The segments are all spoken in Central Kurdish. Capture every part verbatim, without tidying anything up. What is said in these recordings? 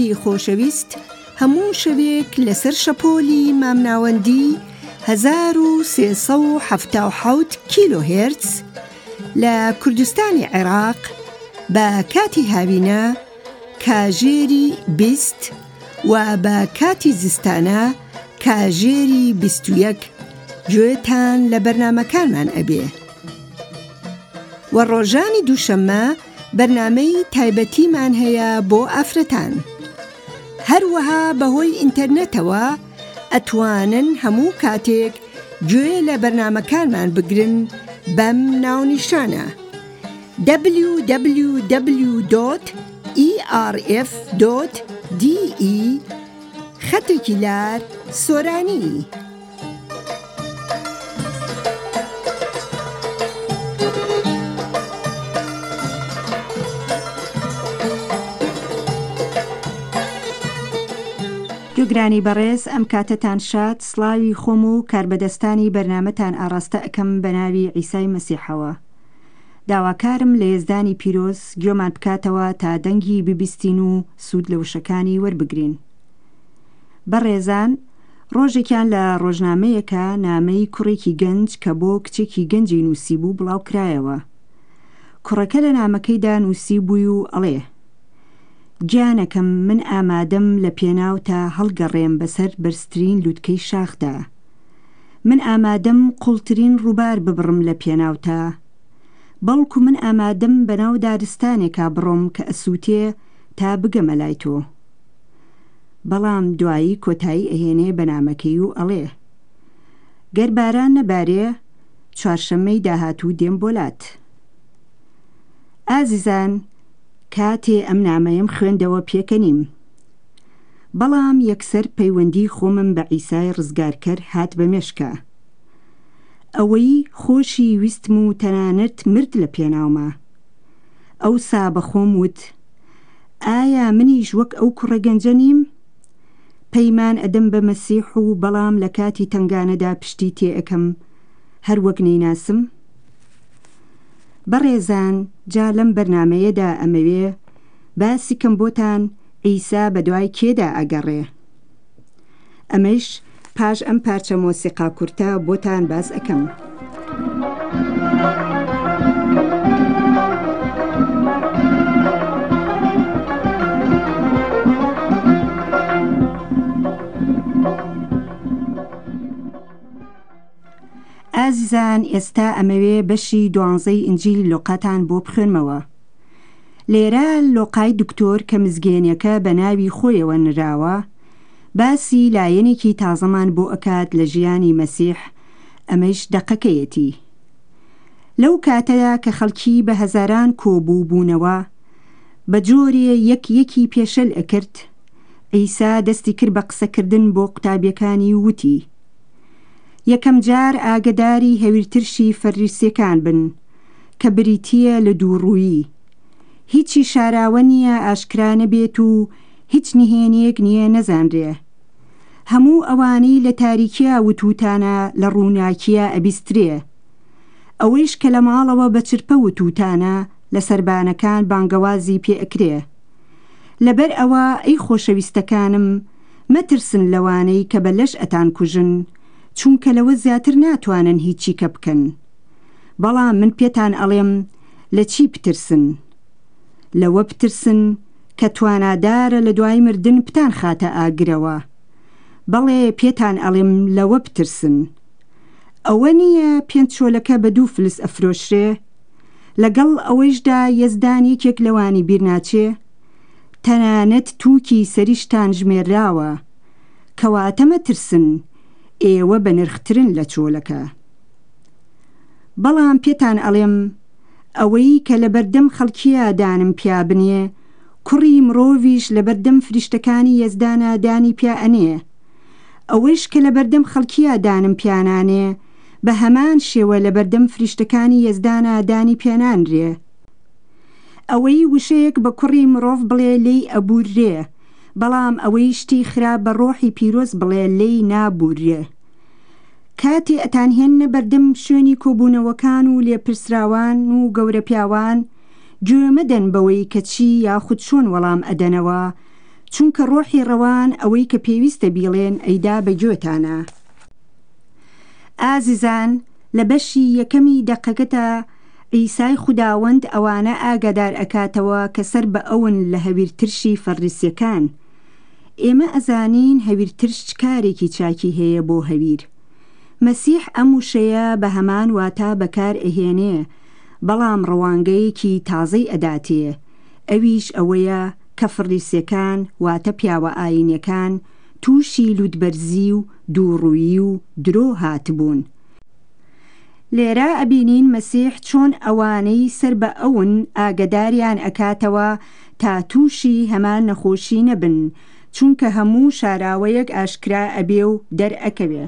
بینەرانی خۆشەویست، هەموو شەوێک لەسەر شەپۆلی مامناوەندی هەزار و سێسەد و حەڤتا و حەوت کیلۆ هێرتز لە کوردستانی عێراق بە کاتی هاوینە کاژێری بیست و بە کاتی زستانە کاژێری بیست و یەک گوێتان لە بەرنامەکانمان ئەبێ. و ڕۆژانی دووشەممە بەرنامەی تایبەتیمان هەیە بۆ ئافرەتان. هەروەها بەهۆی ئینتەرنێتەوە ئەتوانن هەموو کاتێک گوێ لە بەرنامەکانمان بگرن بەم ناونیشانە دبلیو دبلیو دبلیو دۆت ئی ئار ئێف دۆت دی ئی خەتێکی لار سۆرانی. گوێگرانی بەڕێز، ئەم کاتتان شاد، سڵاوی خۆم و کاربەدەستانی بەرنامەتان ئاڕاستە ئەکەم بە ناوی عیسای مەسیحەوە. داواکارم لە ێزدانی پیرۆز گوێمان بکاتەوە تا دەنگی ببیستین و سوود لە وشەکانی وەربگرین. بەڕێزان، ڕۆژێکیان لە ڕۆژنامەیەکە نامەی کوڕێکی گەنج کە بۆ کچێکی گەنجی نووسی بوو بڵاو کرایەوە. کوڕەکە لە نامەکەیدا نووسی بووی و ئەڵێ: گیانەکەم، من ئامادەم لە پێناو تا هەڵگەڕێم بەسەر بەرزترین لووتکەی شاخدا. من ئامادەم قوڵترین ڕووبار ببڕم لە پێناوتا. بەڵکو من ئامادەم بەناو دارستانێکا بڕۆم کە ئەسووتێ تا بگەمە لای تۆ. بەڵام دوایی کۆتایی ئەهێنێ بەنامەکەی و ئەڵێ: گەر باران نەبارێ، چوارشەممەی داهاتوو دێم بۆلات. ئازیزان، کاتێ ئەم نامەیەم خوێندەوە پێکەنیم. بەڵام یەکسەر پەیوەندی خۆمم بە عیسای ڕزگارکەر هات بە مێشکە. ئەوەی خۆشی ویستم و تەنانەت مرد لە پێناومە. ئەوسا بە خۆم وت: ئایا منیش وەک ئەو کوڕە گەنجە نیم؟ پەیمان ئەدەم بە مەسیح و بەڵام لە کاتی تنگانەدا پشتی تێ ئەکەم هەر وەک نەیناسم. بەڕێزان، جا لەم بەرنامەیەدا ئەمەوێ باسی کەم بۆتان عیسا بە دوای کێدا ئەگەڕێ. ئەمەش پاش ئەم پارچە مۆسیقا کورتە بۆتان باس ئەکەم. ئازیزان، ئێستا ئەمەوێ بەشی دوانزەی ئینجیلی لۆقاتان بۆ بخوێنمەوە. لێرە لۆقای دکتۆر کە مزگێنیەکە بە ناوی خۆیەوە نراوە، باسی لایەنێکی تازەمان بۆ ئەکات لە ژیانی مەسیح، ئەمەش دەقەکەیەتی. لەو کاتەدا کە خەڵکی بە هەزاران کۆبوو بوونەوە، بە جۆرێ یەک یەکی پێشەل ئەکرد، عیسا دەستی کرد بە قسەکردن بۆ قوتابیەکانی وتی: یەکەم جار ئاگداری هەویرترشی فەرریسیەکان بن کە بریتیە لە دووڕوویی. هیچی شاراوە نییە ئاشکرا نەبێت و هیچ نهێنیەک نییە نەزانرێ. هەموو ئەوانەی لە تاریکیە وتوتانە لە ڕووناکیە ئەبیسترێ. ئەوەیش کە لە ماڵەوە بە چرپە وتوتانە لە سەربانەکان بانگەوازی پێ ئەکرێ. لەبەر ئەوە ئەی خۆشەویستەکانم، مەترسن لەوانەی کە بە لەش ئەتان کوژن، چونکە لەوە زیاتر ناتوانن هیچی کە بکەن. بەڵام من پێتان ئەڵێم لە چی بترسن؟ لەوە بترسن کە توانادارە لە دوای مردن پتان خاتە ئاگرەوە. بەڵێ پێتان ئەڵێم لەوە بترسن. ئەوە نییە پێنج چۆلەکە بە دوو فلس ئەفرۆشرێ، لەگەڵ ئەوەیشدا یەزدان یەکێک لەوانی بیر ناچێ؟ تەنانەت تووکی سەریشتان ژمێراوە. کەواتە مەترسن، ئێوە بە نرخترن لە چۆلەکە. بەڵام پێتان ئەڵێم ئەوەی کە لە بەردەم خەڵکیە دانم پیا بنێ، کوڕی مرۆڤیش لە بەردەم فریشتەکانی یەزدانە دانی پیا ئەنێ. ئەوەیش کە لە بەردەم خەڵکیە دانم پیانانێ، بە هەمان شێوە لە بەردەم فریشتەکانی یەزدانە دانی پێنانرێ. ئەوەی وشەیەک بە کوڕی مرۆڤ بڵێ لێی ئەبوررێ، بەڵام ئەوەی شتی خراپ بە ڕۆحی پیرۆز بڵێ لێی نابوررێ. کاتێ ئەتانهێنە بەردەم شوێنی کۆبوونەوەکان و لێپرسراوان و گەورە پیاوان، گوێ مەدەن بەوەی کە چی یاخود چۆن وەڵام ئەدەنەوە، چونکە ڕۆحی ڕەوان ئەوەی کە پێویستە بیڵێن ئەیدا بەگوێتانە. ئازیزان، لە بەشی یەکەمی دەقەکەتە ئیسای خوداوەند ئەوانە ئاگادار ئەکاتەوە کە سەر بە ئەون لە هەویرترشی فەڕیسیەکان. ئێمە ئەزانین هەویرترش چ کارێکی چاکی هەیە بۆ هەویر. مەسیح ئەم وشەیە بە هەمان واتە بەکار ئەهێنێ، بەڵام ڕەوانگەیەکی تازەی ئەداتێ، ئەویش ئەوەیە کە فەڕیسیەکان واتە پیاوە ئاینیەکان تووشی لوودبەرزی و دووڕوویی و درۆ هاتبوون. لێرە ئەبینین مەسیح چۆن ئەوانەی سەر بە ئەون ئاگداریان ئەکاتەوە تا تووشی هەمان نەخۆشی نەبن، چونکە هەموو شاراوەیەک ئاشکرا ئەبێ و دەرئەکەوێ.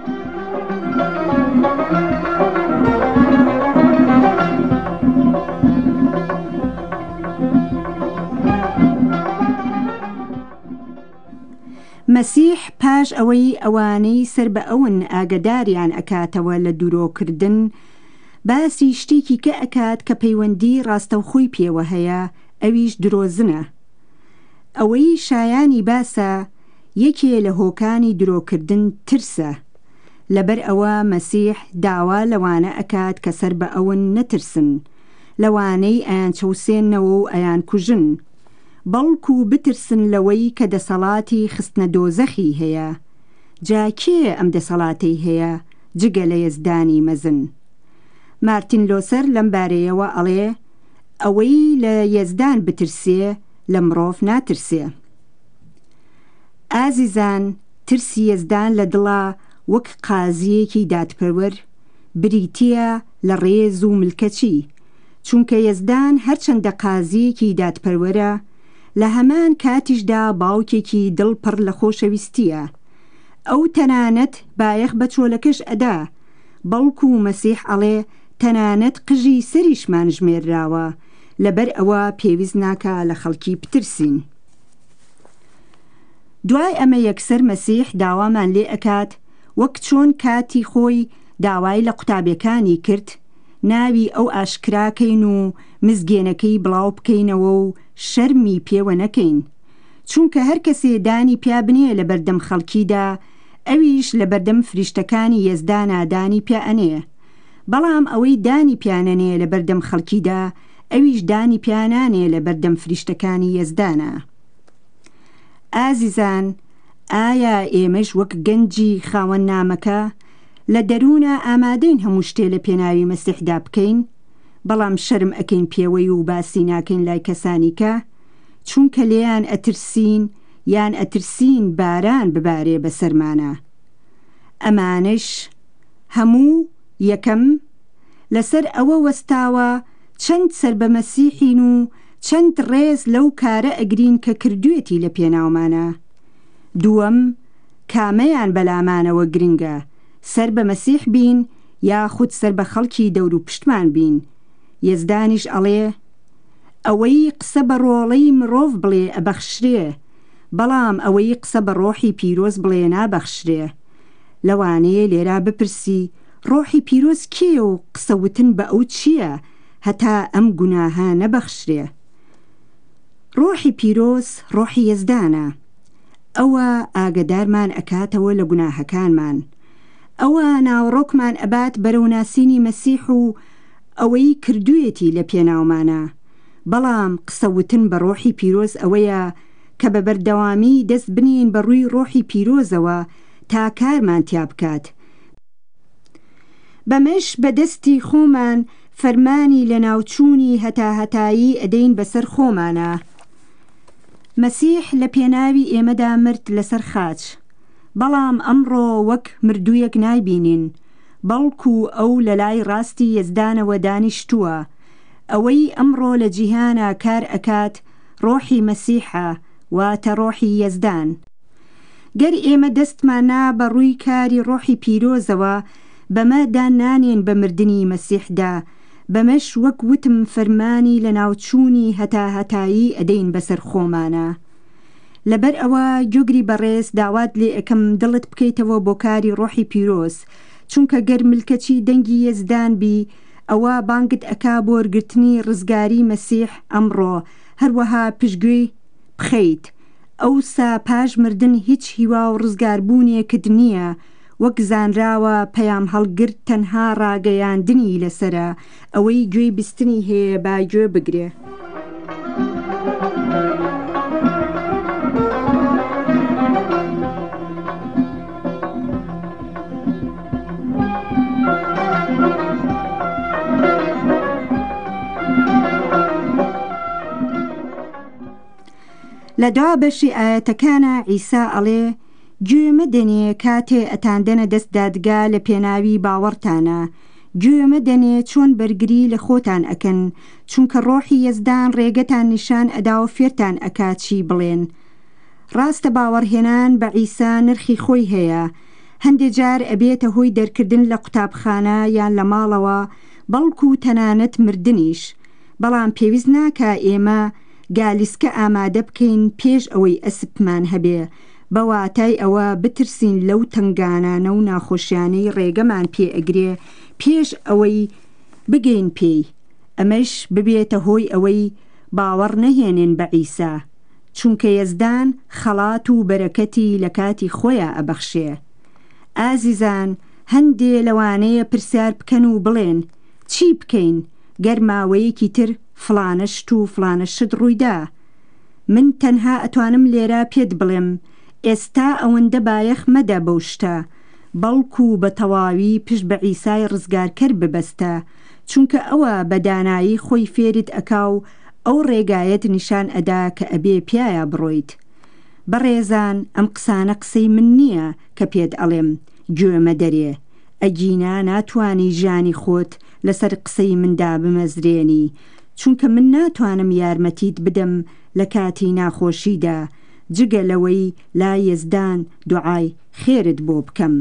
مەسیح پاش ئەوەی ئەوانەی سەر بە ئەون ئاگداریان ئەکاتەوە لە دوورۆکردن، باسی شتێکی کە ئەکات کە پەیوەندی ڕاستەوخۆی پێوە هەیە، ئەویش درۆزنە. ئەوەی شایانی باسە یەکێ لە هۆکانی درۆکردن ترسە. لەبەر ئەوە مەسیح داوا لەوانە ئەکات کە سەر بە ئەون نەترسن، لەوانەی ئەیان چەوسێننەوە و ئەیان کوژن، بەڵکو بترسن لەوەی کە دەسەڵاتی خستنە دۆزەخی هەیە. جا کێ ئەم دەسەڵاتەی هەیە جگە لە یەزدانی مەزن؟ مارتین لۆسەر لەم بارەیەوە ئەڵێ ئەوەی لە یەزدان بترسێ لە مرۆڤ ناترسێ. ئازیزان، ترسی یەزدان لە دڵا وەک قازیەکی دادپەروەر بریتیە لە ڕێز و ملکەچی، چونکە یەزدان هەرچەندە قازیەکی دادپەروەرە، لە هەمان کاتیشدا باوکێکی دڵپڕ لە خۆشەویستیە. ئەو تەنانەت بایەخ بە چۆلەکەش ئەدا، بەڵکو مەسیح ئەڵێ تەنانەت قژی سەریشمان ژمێرراوە، لەبەر ئەوە پێویست ناکە لە خەڵکی بترسین. دوای ئەمە یەکسەر مەسیح داوامان لێ ئەکات وەک چۆن کاتی خۆی داوای لە قوتابیەکانی کرد، ناوی ئەو ئاشکراکەین و مزگێنەکەی بڵاو بکەینەوە و شەرمی پێوە نەکەین، چونکە هەر کەسێ دانی پیا بنێ لە بەردەم خەڵکیدا، ئەویش لە بەردەم فریشتەکانی یەزدانا دانی پیا ئەنێ، بەڵام ئەوەی دانی پیانەنێ لە بەردەم خەڵکیدا، ئەویش دانی پیانانێ لە بەردەم فریشتەکانی یەزدانە. ئازیزان، ئایا ئێمەش وەک گەنجی خاوەن نامەکە لە دەروونە ئامادەین هەموو شتێ لە پێناوی مەسیحدا بکەین، بەڵام شەرم ئەکەین پێوەی و باسی ناکەین لای کەسانی کە چونکە لێیان ئەترسین یان ئەترسین باران ببارێ بەسەرمانە؟ ئەمانش هەموو یەکەم لەسەر ئەوە وەستاوە چەند سەر بە مەسیحین و چەند ڕێز لەو کارە ئەگرین کە کردوێتی لە پێناومانە. دووەم، کامەیان بەلامانەوە گرنگە، سەر بە مەسیح بین یاخود سەر بە خەڵکی دەور و پشتمان بین. یەزدانیش ئەڵێ ئەوەی قسە بە ڕۆڵەی مرۆڤ بڵێ ئەبەخشرێ، بەڵام ئەوەی قسە بە ڕۆحی پیرۆز بڵێ نابەخشرێ. لەوانەیە لێرا بپرسی ڕۆحی پیرۆز کێ و قسەوتن بە ئەو چییە هەتا ئەم گوناهە نەبەخشرێ؟ ڕۆحی پیرۆز ڕۆحی یەزدانە، ئەوە ئاگدارمان ئەکاتەوە لە گوناهەکانمان، ئەوە ناوڕۆکمان ئەبات بەرەو ناسینی مەسیح و ئەوەی کردوێتی لە پێناومانە. بەڵام قسەوتن بە ڕۆحی پیرۆز ئەوەیە کە بە بەردەوامی دەست بنین بە ڕووی ڕۆحی پیرۆزەوە تا کارمان تیا بکات. بەمەش بەدەستی خۆمان فەرمانی لە ناوچوونی هەتا هەتایی ئەدەین بەسەر خۆمانە. مەسیح لە پێناوی ئێمەدا مرد لەسەر خاچ، بەڵام ئەمڕۆ وەک مردوویەک نایبینین، بەڵکو ئەو لە لای ڕاستی یەزدانەوە دانیشتووە. ئەوەی ئەمڕۆ لە جیهانە کار ئەکات ڕۆحی مەسیحە، واتە ڕۆحی یەزدان. گەر ئێمە دەستمانە بە ڕووی کاری ڕۆحی پیرۆزەوە بەمە دانانێن بە مردنی مەسیحدا، بەمەش وەک وتم فەرمانی لە ناوچوونی هەتا هەتایی ئەدەین بەسەر خۆمانە. لەبەر ئەوە گوێگری بەڕێز داوات لێ ئەەکەم دڵت بکەیتەوە بۆ کاری ڕۆحی پیرۆز، چونکە گەر ملکەچی دەنگی یەزدان بی، ئەوە بانگت ئەکا بۆ وەرگرتنی ڕزگاری مەسیح ئەمڕۆ، هەروەها پشتگوێی بخەیت. ئەوسا پاش مردن هیچ هیوا و ڕزگاربوونێکت نییە، وەک زانراوە پەیام هەڵگرت تەنها ڕاگەیاندنی لەسرە، ئەوەی گوێی بیستنی هەیە با گوێ بگرێ. لە دوا بەشی ئاەتەکانە ئیسا ئەڵێ گوێ مەدەنێ کاتێ ئەتاندەنە دەست دادگا لە پێناوی باوەڕتانە، گوێ مەدەنێ چۆن بەرگری لە خۆتان ئەکەن، چونکە ڕۆحی یەزدان ڕێگەتان نیشان ئەدا و فێرتان ئەکات چی بڵێن. ڕاستە باوەڕهێنان بە ئیسا نرخی خۆی هەیە، هەندێک جار ئەبێتە هۆی دەرکردن لە قوتابخانە یان لە ماڵەوە، بەڵکو تەنانەت مردنیش، بەڵام پێویست ناکە ئێمە گالیسکە ئامادە بکەین پێش ئەوەی ئەسپمان هەبێ، بەواتای ئەوە بترسین لەو تنگانانە و ناخۆشیانەی ڕێگەمان پێ ئەگرێ پێش ئەوەی بگەین پێی، ئەمەش ببێتە هۆی ئەوەی باوەڕ نەهێنن بە ئیسا، چونکە یەزدان خەڵات و بەرەکەتی لە کاتی خۆیان ئەبەخشێ. ئازیزان، هەندێ لەوانەیە پرسیار بکەن و بڵێن چی بکەین گەر ماوەیەکی تر فلانە شت و فلانە شت ڕوویدا. من تەنها ئەتوانم لێرە پێت بڵێم ئێستا ئەوەندە بایەخ مەدە بەو شتە، بەڵکو بە تەواوی پشت بە ئیسای ڕزگارکەر ببەستە، چونکە ئەوە بە دانایی خۆی فێرت ئەکا و ئەو ڕێگایەت نیشان ئەدا کە ئەبێ پیایە بڕۆیت. بەڕێزان، ئەم قسانە قسەی من نییە کە پێت ئەڵێم گوێمە دەرێ، ئەگینا ناتوانی ژانی خۆت لەسەر قسەی مندا بمەزرێنی، چونکە من ناتوانم یارمەتیت بدەم لە کاتی ناخۆشیدا، جگە لەوەی لا یەزدان دوعای خێرت بۆ بکەم.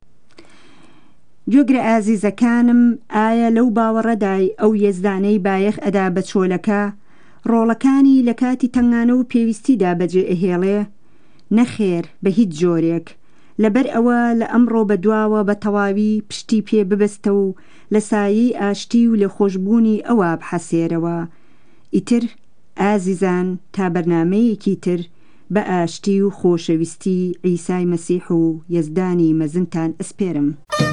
گوێگرە ئازیزەکانم، ئایا لەو باوەڕەدای ئەو یەزدانەی بایەخ ئەدا بە چۆلەکە ڕۆڵەکانی لە کاتی تەنگانە و پێویستیدا بەجێ ئەهێڵێ؟ نەخێر، بە هیچ جۆرێک، لەبەر ئەوە لە ئەمڕۆ بەدواوە بە تەواوی پشتی پێ ببەستە و لە سایەی ئاشتی و لە خۆشببوونی ئەوە بحەسێرەوە. ئیتر ئازیزان، تا بەرنامەیەکی تر بە ئاشتی و خۆشەویستی عیسای مەسیح و یەزدانی مەزنتان ئەسپێرم.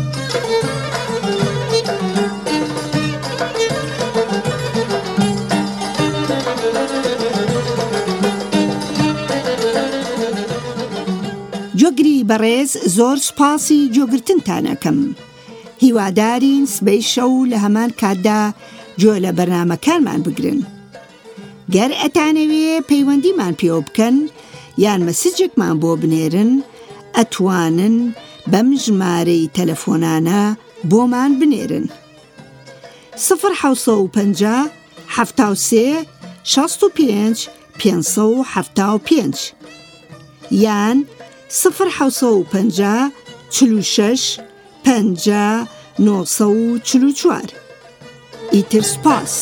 جۆگری بەڕێز، زۆر سوپاسی جۆگرتنتانەکەم. هیوادارین سبەی شەو لە هەمان کاتدا جۆ لە بەرنامەکانمان بگرن. گەر ئەتانەوێ پەیوەندیمان پێوە بکەن یان مەسیجێکمان بۆ بنێرن، ئەتوانن بەم ژمارەی تەلەفۆنانە بۆمان بنێرن: سفر حەوت و پەنجا حەفتا و سێ شەست و پێنج پێنجسە و حەفتا و پێنج یان سفر حەوت و پەنجا چل و شەش پەنجا نۆسە و چل و چوار. ئیتر سوپاس.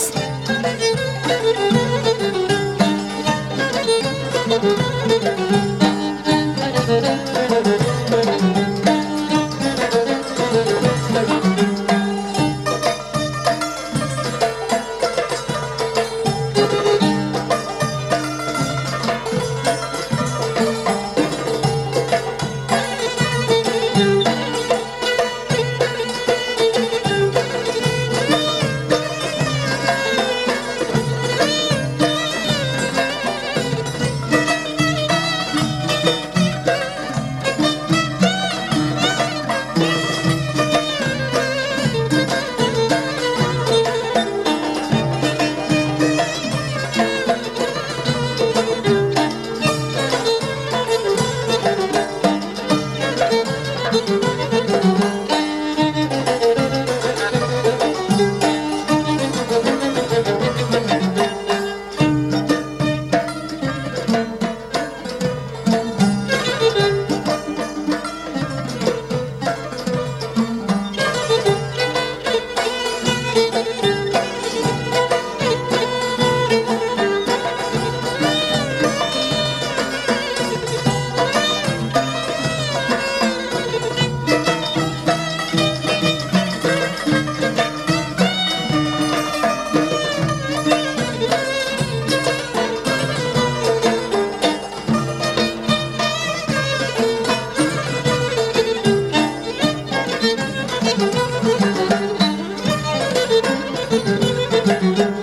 Thank you.